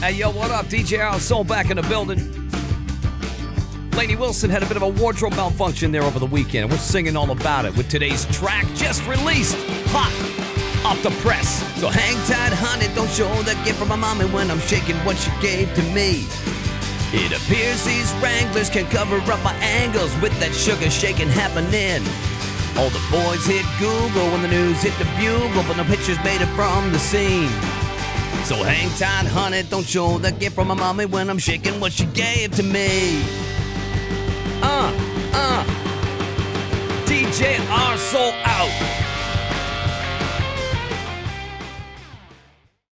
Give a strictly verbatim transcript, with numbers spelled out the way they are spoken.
Hey, yo, what up? D J R Soul back in the building. Lainey Wilson had a bit of a wardrobe malfunction there over the weekend. We're singing all about it with today's track just released. Hot off the press. So hang tight, honey, don't show that gift from my mommy when I'm shaking what she gave to me. It appears these Wranglers can cover up my angles with that sugar shaking happening. All the boys hit Google when the news hit the bugle, but no pictures made it from the scene. So hang tight, honey, don't show that gift from my mommy when I'm shaking what she gave to me. Uh, uh, D J R Soul out.